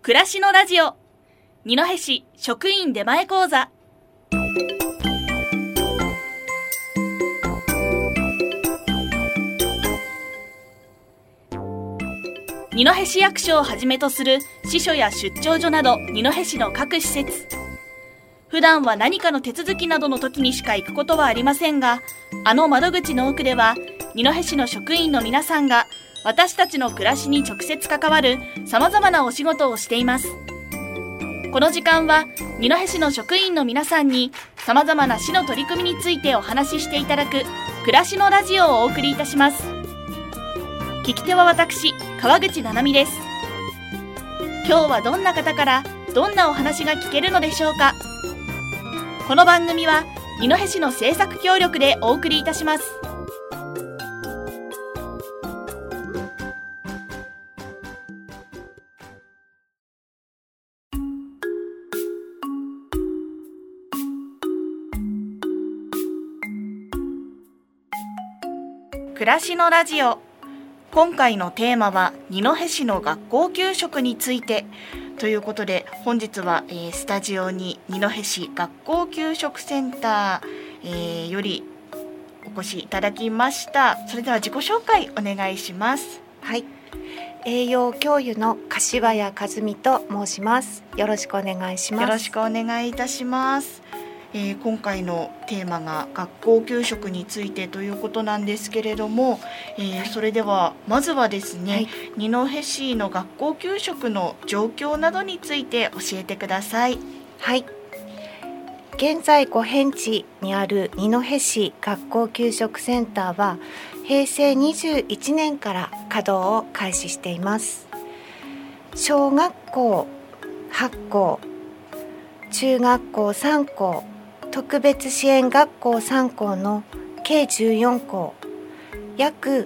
暮らしのラジオ二戸市職員出前講座。二戸市役所をはじめとする支所や出張所など二戸市の各施設、普段は何かの手続きなどの時にしか行くことはありませんが、あの窓口の奥では二戸市の職員の皆さんが私たちの暮らしに直接関わるさまざまなお仕事をしています。この時間は二戸市の職員の皆さんにさまざまな市の取り組みについてお話ししていただく暮らしのラジオをお送りいたします。聞き手は私、川口七海です。今日はどんな方からどんなお話が聞けるのでしょうか。この番組は二戸市の制作協力でお送りいたします。暮らしのラジオ。今回のテーマは二戸市の学校給食についてということで、本日は、スタジオに二戸市学校給食センター、よりお越しいただきました。それでは自己紹介お願いします。 はい、栄養教諭の柏谷和美と申します。よろしくお願いします。 よろしくお願いいたします。今回のテーマが学校給食についてということなんですけれども、それではまずはですね、はい、二戸市の学校給食の状況などについて教えてください。 はい、現在五辺地にある二戸市学校給食センターは平成21年から稼働を開始しています。小学校8校、中学校3校、特別支援学校3校の計14校、約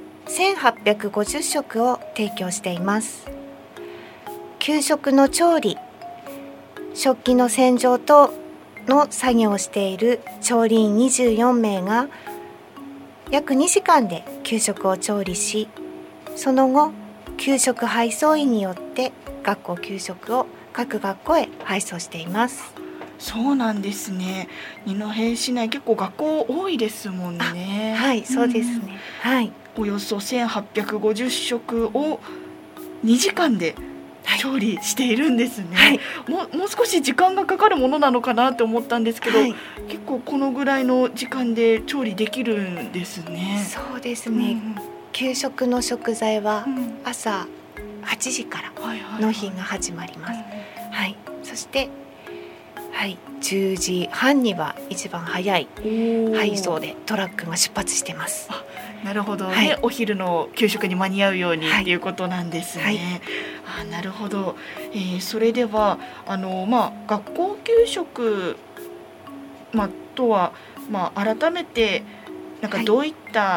1850食を提供しています。給食の調理、食器の洗浄等の作業をしている調理員24名が約2時間で給食を調理し、その後給食配送員によって学校給食を各学校へ配送しています。 そうなんですね。二戸市内結構学校多いですもんね。 はい、そうですね、はい、 およそ1850食を2時間で調理しているんですね。はい、もう少し時間がかかるものなのかなと思ったんですけど、はい、結構このぐらいの時間で調理できるんですね。 そうですね、給食の食材は朝8時から納品が始まります。はい、そしてはい、10時半には一番早い配送でトラックが出発してます。 なるほど、はい、お昼の給食に間に合うようにっていうことなんですね。はい、なるほど。それでは学校給食、とは、改めてなんかどういった、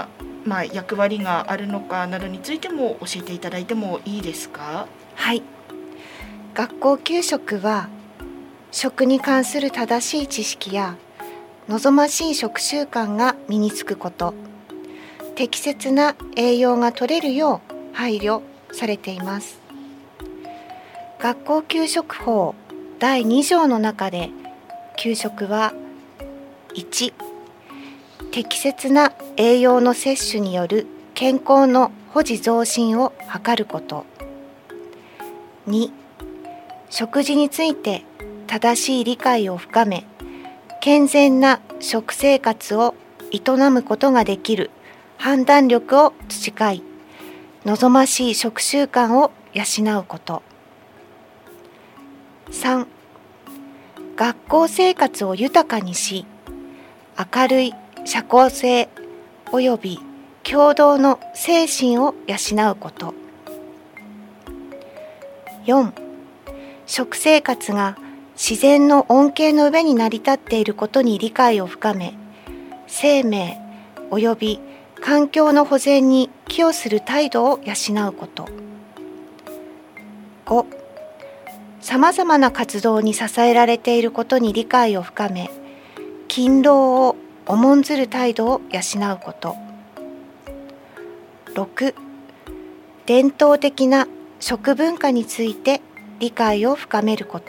役割があるのかなどについても教えていただいてもいいですか。 はい、学校給食は食に関する正しい知識や望ましい食習慣が身につくこと、適切な栄養が取れるよう配慮されています。学校給食法第2条の中で、給食は1、適切な栄養の摂取による健康の保持増進を図ること、2、食事について正しい理解を深め、健全な食生活を営むことができる判断力を培い、望ましい食習慣を養うこと。3、学校生活を豊かにし、明るい社交性および協働の精神を養うこと。4、食生活が自然の恩恵の上に成り立っていることに理解を深め、生命および環境の保全に寄与する態度を養うこと。5、さまざまな活動に支えられていることに理解を深め、勤労を重んずる態度を養うこと。6、伝統的な食文化について理解を深めること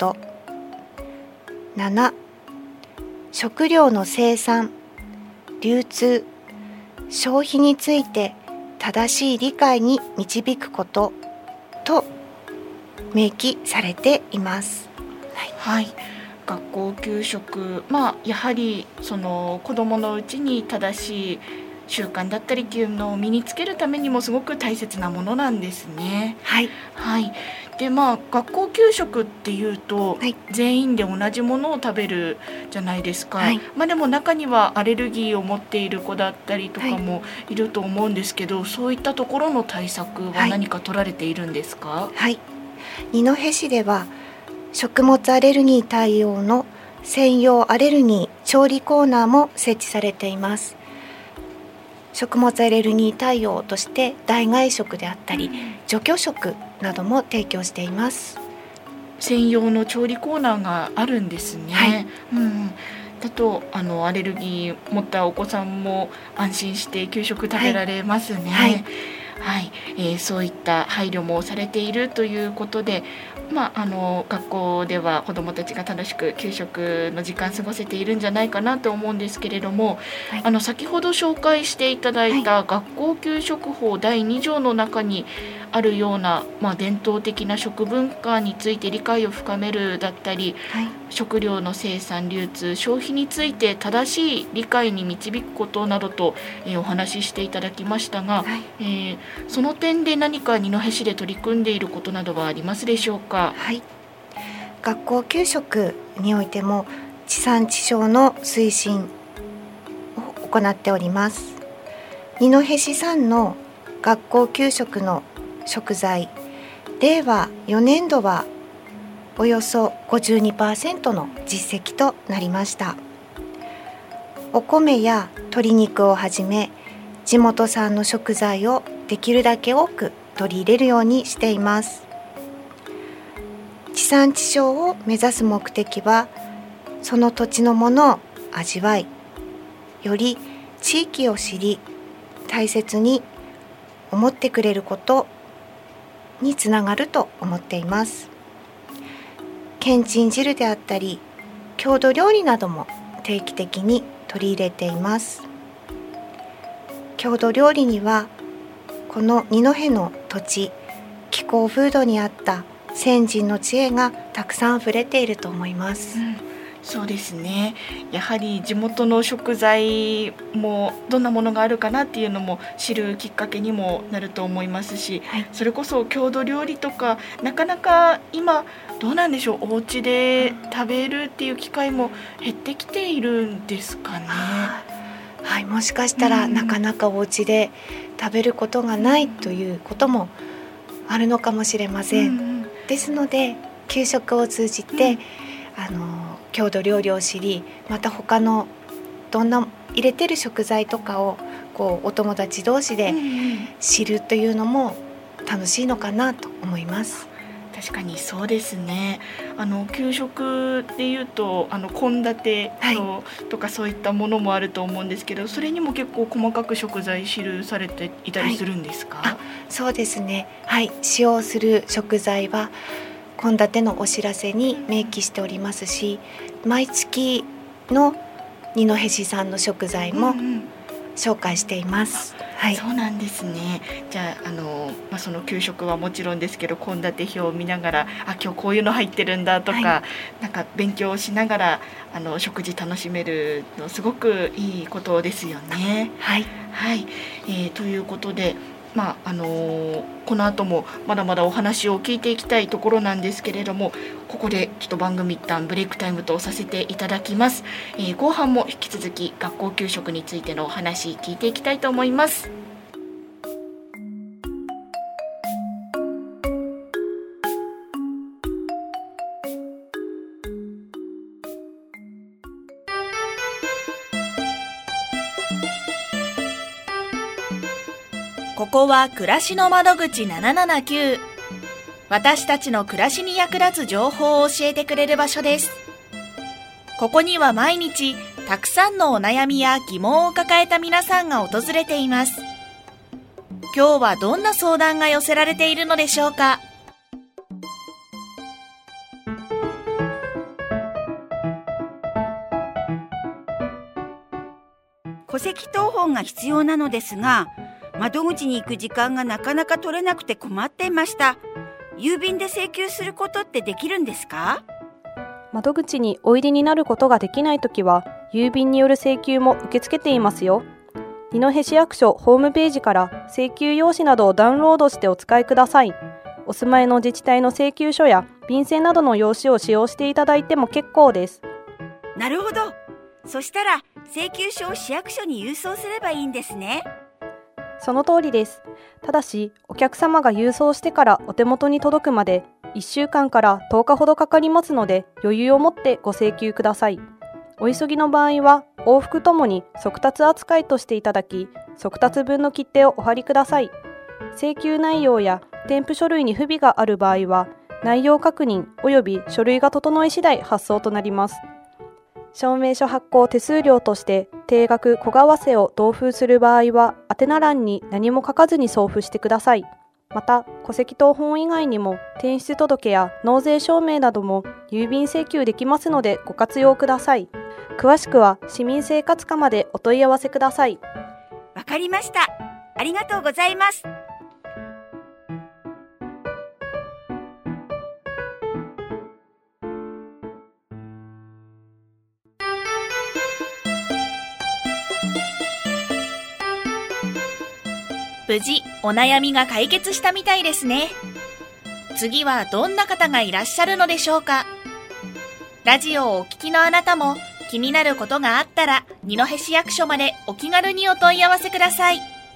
。7、食料の生産、流通、消費について正しい理解に導くことと明記されています。 はい、学校給食、やはりその子どものうちに正しい習慣だったりっていうのを身につけるためにもすごく大切なものなんですね。 はい、 はい、で学校給食っていうと、 はい、 全員で同じものを食べるじゃないですか。 はい、 でも中にはアレルギーを持っている子だったりとかもいると思うんですけど、そういったところの対策は何か取られているんですか？ はい、二戸市では食物アレルギー対応の専用アレルギー調理コーナーも設置されています。食物アレルギー対応として代替食であったり除去食なども提供しています。 専用の調理コーナーがあるんですね。 はい、 だとアレルギー持ったお子さんも安心して給食食べられますね。 はいはい、そういった配慮もされているということで、学校では子どもたちが楽しく給食の時間過ごせているんじゃないかなと思うんですけれども、 はい、 先ほど紹介していただいた学校給食法第2条の中にあるような、伝統的な食文化について理解を深めるだったり、 はい、 食料の生産流通消費について正しい理解に導くことなどと、お話ししていただきましたが、 はい、 その点で何か二戸市で取り組んでいることなどはありますでしょうか？ はい、学校給食においても地産地消の推進を行っております。二戸市産の学校給食の食材、令和4年度はおよそ 52% の実績となりました。お米や鶏肉をはじめ地元産の食材をできるだけ多く取り入れるようにしています。地産地消を目指す目的はその土地のものを味わい、より地域を知り大切に思ってくれることにつながると思っています。けんちん汁であったり郷土料理なども定期的に取り入れています。郷土料理にはこの二戸の土地気候風土にあった先人の知恵がたくさん溢れていると思います。 そうですね。やはり地元の食材もどんなものがあるかなっていうのも知るきっかけにもなると思いますし、 はい、 それこそ郷土料理とかなかなか今どうなんでしょう、お家で食べるっていう機会も減ってきているんですかね。 はい、もしかしたらなかなかお家で食べることがないということもあるのかもしれません。ですので給食を通じて、郷土料理を知り、また他のどんな入れてる食材とかをお友達同士で知るというのも楽しいのかなと思います。 確かにそうですね。給食でいうと献立とかそういったものもあると思うんですけど、それにも結構細かく食材記されていたりするんですか？ そうですね。はい、使用する食材は献立のお知らせに明記しておりますし、毎月の二戸市産の食材も紹介しています。はい、 そうなんですね。じゃあその給食はもちろんですけど献立表を見ながら今日こういうの入ってるんだとか、なんか勉強しながら食事楽しめるのすごくいいことですよね。 はい、 はい、ということでこの後もまだまだお話を聞いていきたいところなんですけれども、ここでちょっと番組一旦ブレイクタイムとさせていただきます。後半も引き続き学校給食についてのお話聞いていきたいと思います。ここは暮らしの窓口779。私たちの暮らしに役立つ情報を教えてくれる場所です。ここには毎日たくさんのお悩みや疑問を抱えた皆さんが訪れています。今日はどんな相談が寄せられているのでしょうか。 戸籍謄本が必要なのですが、窓口に行く時間がなかなか取れなくて困っていました。郵便で請求することってできるんですか？ 窓口においでになることができないときは、郵便による請求も受け付けていますよ。二戸市役所ホームページから請求用紙などをダウンロードしてお使いください。お住まいの自治体の請求書や便箋などの用紙を使用していただいても結構です。 なるほど。そしたら請求書を市役所に郵送すればいいんですね。 その通りです。ただし、お客様が郵送してからお手元に届くまで1週間から10日ほどかかりますので、余裕を持ってご請求ください。お急ぎの場合は往復ともに速達扱いとしていただき、速達分の切手をお貼りください。請求内容や添付書類に不備がある場合は、内容確認及び書類が整い次第発送となります。証明書発行手数料として定額小為替を同封する場合は、宛名欄に何も書かずに送付してください。また、戸籍謄本以外にも転出届や納税証明なども郵便請求できますのでご活用ください。詳しくは市民生活課までお問い合わせください。 わかりました。ありがとうございます。 無事お悩みが解決したみたいですね。次はどんな方がいらっしゃるのでしょうか。ラジオをお聞きのあなたも気になることがあったら、二戸市役所までお気軽にお問い合わせください。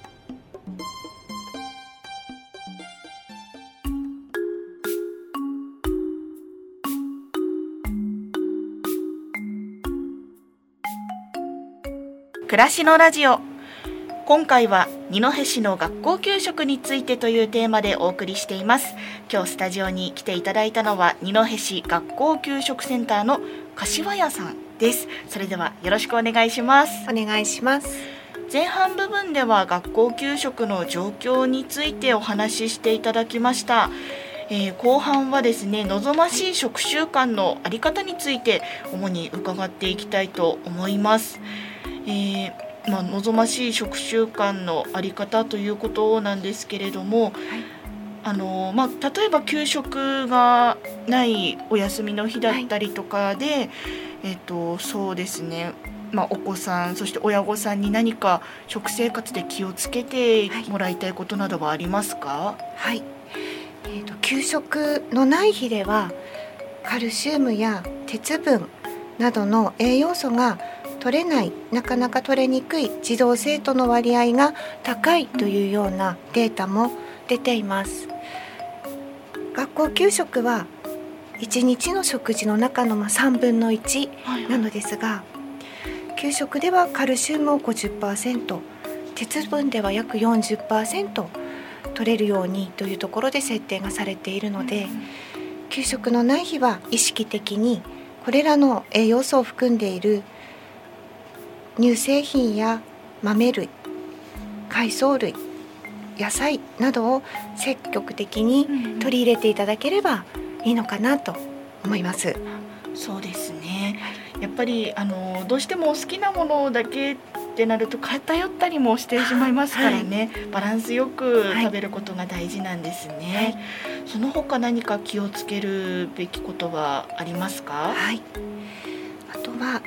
暮らしのラジオ。今回は二戸市の学校給食についてというテーマでお送りしています。今日スタジオに来ていただいたのは二戸市学校給食センターの柏屋さんです。それではよろしくお願いします。 お願いします。 前半部分では学校給食の状況についてお話ししていただきました。後半はですね、望ましい食習慣のあり方について主に伺っていきたいと思います。望ましい食習慣のあり方ということなんですけれども、例えば給食がないお休みの日だったりとかで、そうですね、お子さんそして親御さんに何か食生活で気をつけてもらいたいことなどはありますか？ はい、給食のない日ではカルシウムや鉄分などの栄養素が取れない、なかなか取れにくい児童生徒の割合が高いというようなデータも出ています。学校給食は1日の食事の中の3分の1なのですが、給食ではカルシウムを 50%、 鉄分では約 40% 取れるようにというところで設定がされているので、給食のない日は意識的にこれらの栄養素を含んでいる乳製品や豆類、海藻類、野菜などを積極的に取り入れていただければいいのかなと思います。 そうですね。やっぱりどうしても好きなものだけってなると偏ったりもしてしまいますからね、バランスよく食べることが大事なんですね。その他何か気をつけるべきことはありますか？ あとは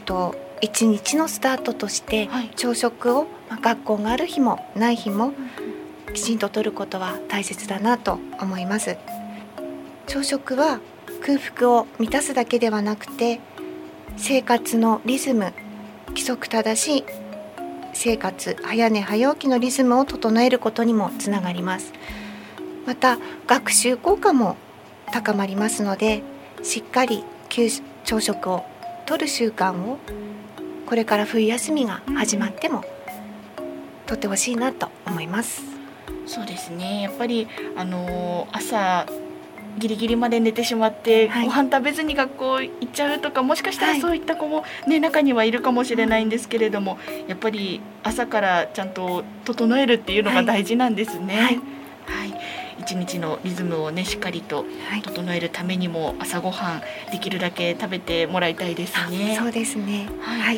1日のスタートとして朝食を、学校がある日もない日もきちんととることは大切だなと思います。朝食は空腹を満たすだけではなくて、生活のリズム、規則正しい生活、早寝早起きのリズムを整えることにもつながります。また学習効果も高まりますので、しっかり朝食をとる習慣をこれから冬休みが始まってもとってほしいなと思います。 そうですね。やっぱり朝ギリギリまで寝てしまって、ご飯食べずに学校行っちゃうとか、もしかしたらそういった子も、中にはいるかもしれないんですけれども、やっぱり朝からちゃんと整えるっていうのが大事なんですね。一日のリズムをしっかりと整えるためにも、朝ごはんできるだけ食べてもらいたいですね。 そうですね。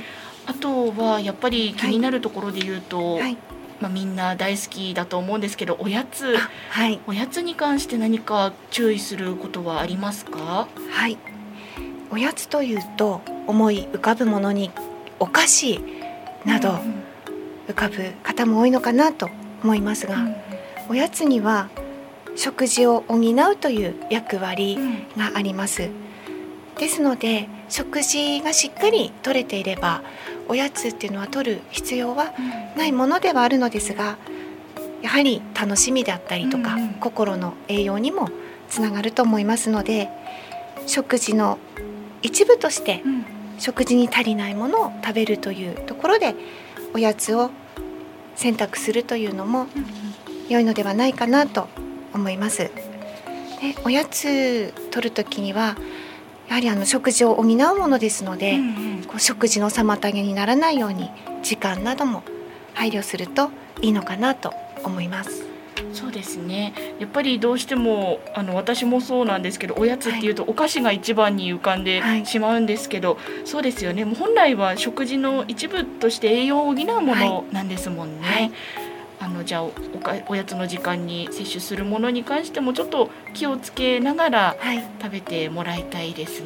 あとはやっぱり気になるところで言うと、 はい、 みんな大好きだと思うんですけど、おやつに関して何か注意することはありますか？ はい、おやつというと思い浮かぶものにお菓子など浮かぶ方も多いのかなと思いますが、おやつには食事を補うという役割があります。ですので食事がしっかりとれていればおやつっていうのは取る必要はないものではあるのですが、やはり楽しみだったりとか、心の栄養にもつながると思いますので、食事の一部として食事に足りないものを食べるというところでおやつを選択するというのも良いのではないかなと思います。で、おやつ取るときにはやはり食事を補うものですので、食事の妨げにならないように時間なども配慮するといいのかなと思います。 そうですね、やっぱりどうしても私もそうなんですけど、おやつっていうとお菓子が一番に浮かんでしまうんですけど、そうですよね、もう本来は食事の一部として栄養を補うものなんですもんね。じゃあ おやつの時間に摂取するものに関してもちょっと気をつけながら食べてもらいたいですね。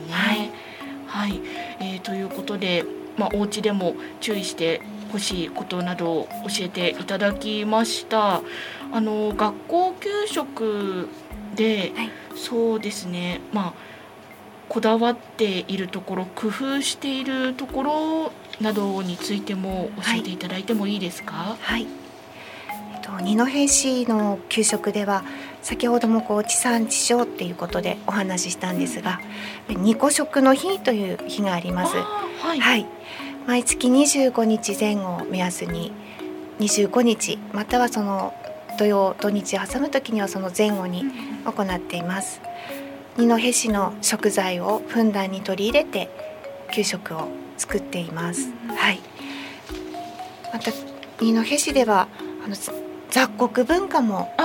ということで、お家でも注意してほしいことなどを教えていただきました。学校給食で、そうですね、こだわっているところ、工夫しているところなどについても教えていただいてもいいですか？ 二戸市の給食では先ほども地産地消っていうことでお話ししたんですが、2個食の日という日があります。毎月25日前後を目安に25日またはその土日挟む時にはその前後に行っています。二戸市の食材をふんだんに取り入れて給食を作っています。また二戸市では雑穀文化も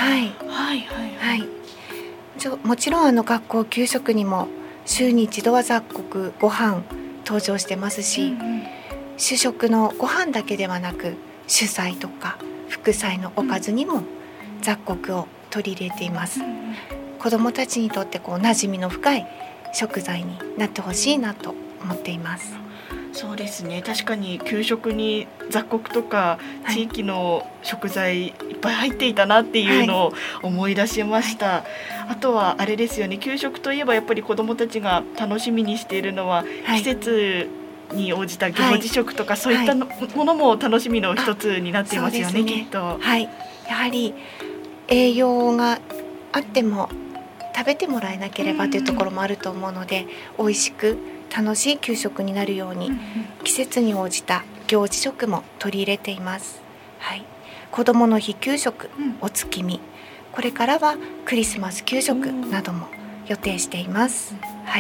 もちろん学校給食にも週に一度は雑穀ご飯登場してますし、主食のご飯だけではなく主菜とか副菜のおかずにも雑穀を取り入れています。子どもたちにとって馴染みの深い食材になってほしいなと思っています。 そうですね、確かに給食に雑穀とか地域の食材いっぱい入っていたなっていうのを思い出しました。あとはあれですよね、給食といえばやっぱり子どもたちが楽しみにしているのは、季節に応じた行事食とか、そういったものも楽しみの一つになっていますよね、きっと。 やはり栄養があっても食べてもらえなければというところもあると思うので、美味しく楽しい給食になるように、季節に応じた行事食も取り入れています。子どもの日給食、お月見、これからはクリスマス給食なども予定しています。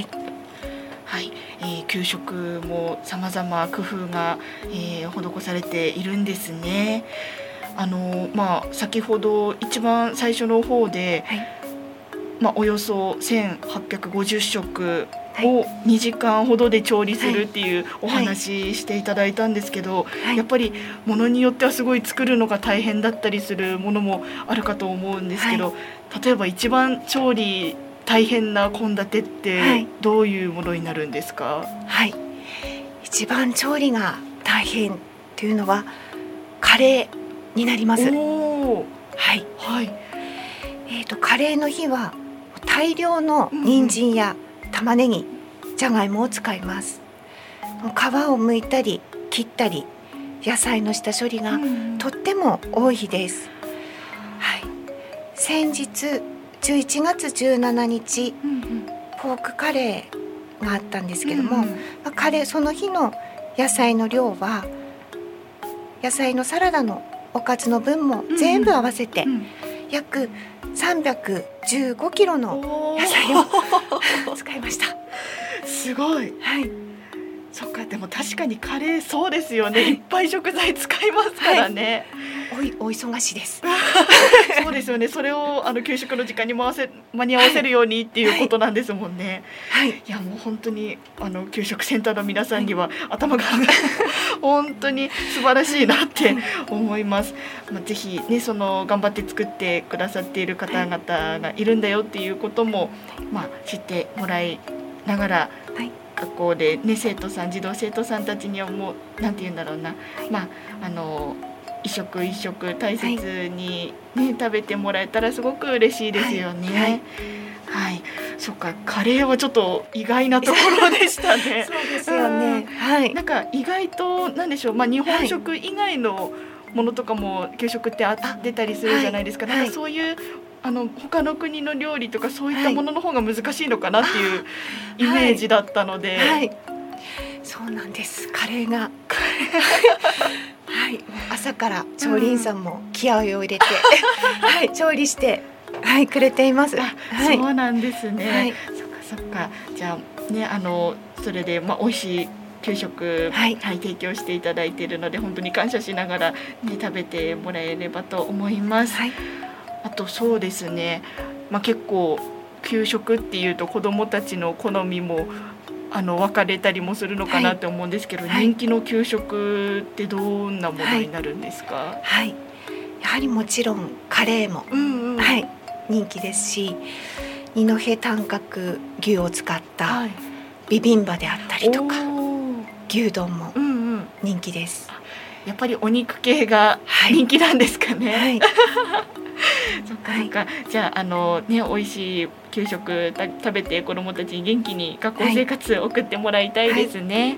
給食も様々工夫が、施されているんですね。先ほど一番最初の方で、およそ1850食を2時間ほどで調理するっていうお話していただいたんですけど、やっぱりものによってはすごい作るのが大変だったりするものもあるかと思うんですけど、例えば一番調理大変な献立ってどういうものになるんですか？ 一番調理が大変というのはカレーになります。カレーの日は大量の人参や玉ねぎ、じゃがいもを使います。皮を剥いたり切ったり野菜の下処理がとっても多い日です。先日11月17日、ポークカレーがあったんですけども、その日の野菜の量は野菜のサラダのおかずの分も全部合わせて約315キロの野菜を使いました。 すごい。そっか、でも確かにカレーそうですよね、いっぱい食材使いますからね。 お忙しいですそうですよね。それを給食の時間に間に合わせるようにっていうことなんですもんね。 はい、 いやもう本当に給食センターの皆さんには頭が本当に素晴らしいなって思います。ぜひね、その頑張って作ってくださっている方々がいるんだよっていうことも、知ってもらいながら、学校でね、児童生徒さんたちにはもうなんて言うんだろうな、一食一食大切に、食べてもらえたらすごく嬉しいですよね。はい、そっか、カレーはちょっと意外なところでしたね。 そうですよね。はい。 なんか意外となんでしょう、日本食以外のものとかも給食って出たりするじゃないですか。なんかそういう他の国の料理とかそういったものの方が難しいのかなっていうイメージだったので、 そうなんです。カレーが朝から調理員さんも気合を入れて、調理してくれています。 そうなんですね。そっか。じゃあね、それで美味しい給食、提供していただいているので本当に感謝しながら、食べてもらえればと思います。あとそうですね、結構給食っていうと子どもたちの好みも分かれたりもするのかなって思うんですけど、人気の給食ってどんなものになるんですか？ やはりもちろんカレーも、人気ですし、二戸短角牛を使ったビビンバであったりとか、牛丼も人気です。 やっぱりお肉系が人気なんですかね。そっか。じゃあ美味しい給食食べて子どもたちに元気に学校生活を送ってもらいたいですね。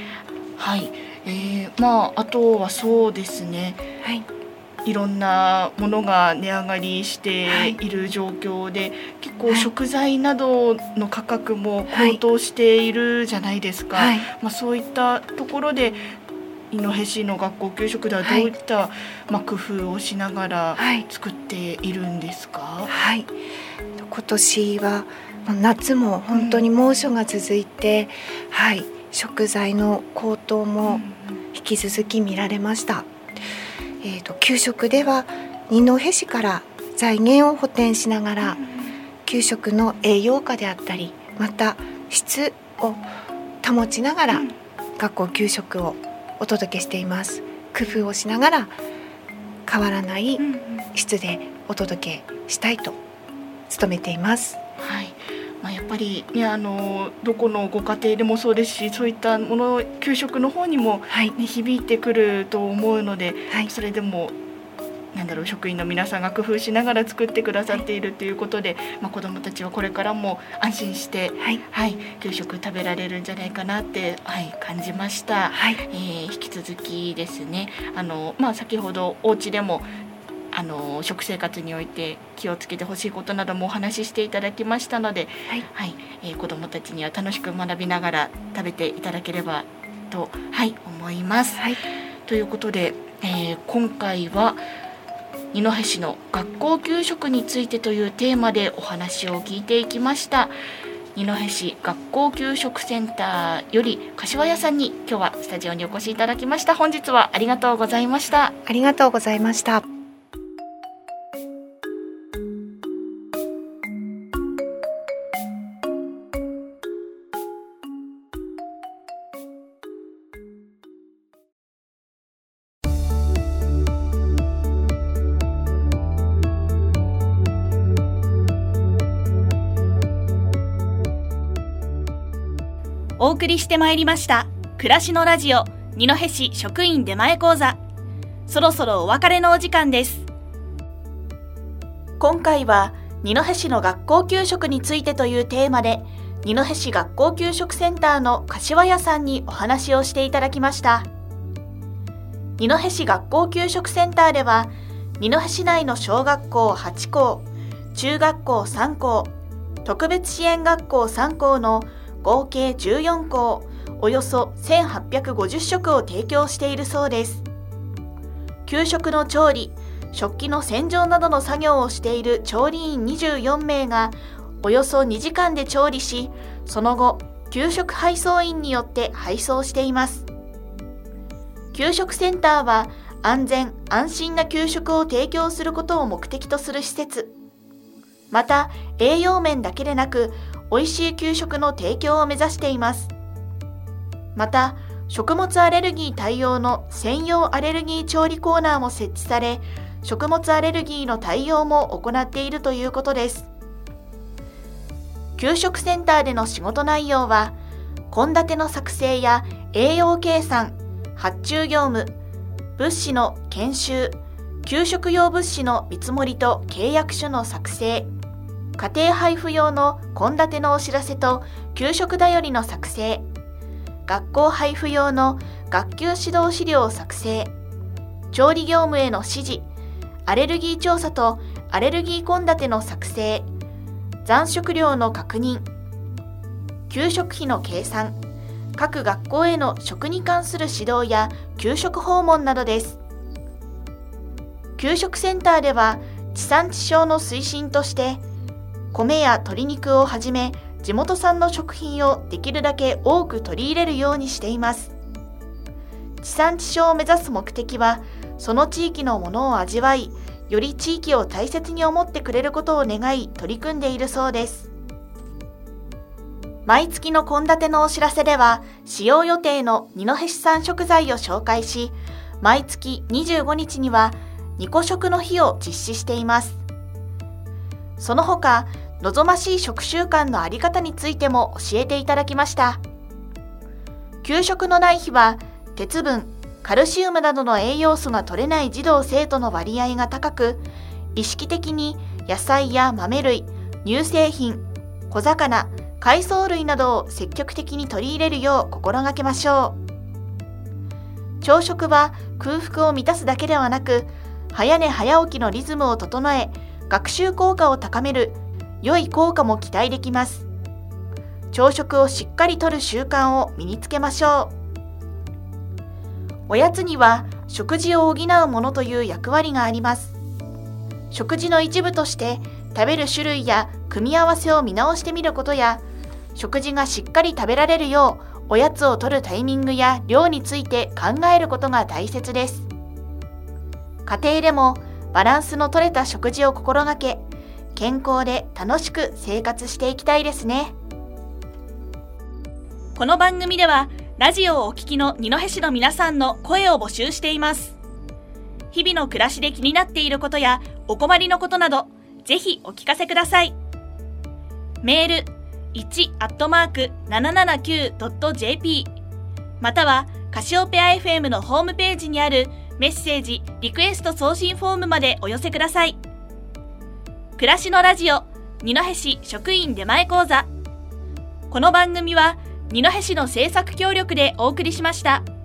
あとはそうですね、いろんなものが値上がりしている状況で、結構食材などの価格も高騰しているじゃないですか。そういったところで二戸市の学校給食ではどういった、工夫をしながら作っているんですか？ 今年は夏も本当に猛暑が続いて、食材の高騰も引き続き見られました。給食では二戸市から財源を補填しながら、給食の栄養価であったり、また質を保ちながら学校給食をお届けしています。工夫をしながら変わらない質でお届けしたいと努めています。 やっぱり、どこのご家庭でもそうですし、そういったもの給食の方にも、響いてくると思うので、それでも職員の皆さんが工夫しながら作ってくださっているということで、子どもたちはこれからも安心して、給食食べられるんじゃないかなって、感じました。引き続きですね、先ほどお家でも食生活において気をつけてほしいことなどもお話ししていただきましたので、子どもたちには楽しく学びながら食べていただければと、思います。ということで、今回は二戸市の学校給食についてというテーマでお話を聞いていきました。二戸市学校給食センターより柏屋さんに今日はスタジオにお越しいただきました。本日はありがとうございました。 ありがとうございました。 お送りしてまいりました暮らしのラジオ二戸市職員出前講座。そろそろお別れのお時間です。今回は二戸市の学校給食についてというテーマで、二戸市学校給食センターの柏屋さんにお話をしていただきました。二戸市学校給食センターでは、二戸市内の小学校8校、中学校3校、特別支援学校3校の合計14校、およそ1850食を提供しているそうです。給食の調理、食器の洗浄などの作業をしている調理員24名がおよそ2時間で調理し、その後給食配送員によって配送しています。給食センターは安全・安心な給食を提供することを目的とする施設。また、栄養面だけでなく、美味しい給食の提供を目指しています。また、食物アレルギー対応の専用アレルギー調理コーナーも設置され、食物アレルギーの対応も行っているということです。給食センターでの仕事内容は、献立の作成や栄養計算、発注業務、物資の研修、給食用物資の見積もりと契約書の作成、家庭配布用の献立のお知らせと給食だよりの作成、学校配布用の学級指導資料作成、調理業務への指示、アレルギー調査とアレルギー献立の作成、残食量の確認、給食費の計算、各学校への食に関する指導や給食訪問などです。給食センターでは地産地消の推進として、米や鶏肉をはじめ地元産の食品をできるだけ多く取り入れるようにしています。地産地消を目指す目的は、その地域のものを味わい、より地域を大切に思ってくれることを願い取り組んでいるそうです。毎月の献立のお知らせでは、使用予定の二戸市産食材を紹介し、毎月25日には2個食の日を実施しています。その他、望ましい食習慣のあり方についても教えていただきました。給食のない日は、鉄分、カルシウムなどの栄養素が取れない児童生徒の割合が高く、意識的に野菜や豆類、乳製品、小魚、海藻類などを積極的に取り入れるよう心がけましょう。朝食は空腹を満たすだけではなく、早寝早起きのリズムを整え、学習効果を高める良い効果も期待できます。朝食をしっかりとる習慣を身につけましょう。おやつには食事を補うものという役割があります。食事の一部として食べる種類や組み合わせを見直してみることや、食事がしっかり食べられるようおやつを取るタイミングや量について考えることが大切です。家庭でもバランスの取れた食事を心がけ、健康で楽しく生活していきたいですね。 この番組ではラジオをお聞きの二戸市の皆さんの声を募集しています。日々の暮らしで気になっていることやお困りのことなど、ぜひお聞かせください。メール 1@779.jp またはカシオペア FM のホームページにあるメッセージ・リクエスト送信フォームまでお寄せください。暮らしのラジオ二戸市職員出前講座。この番組は二戸市の制作協力でお送りしました。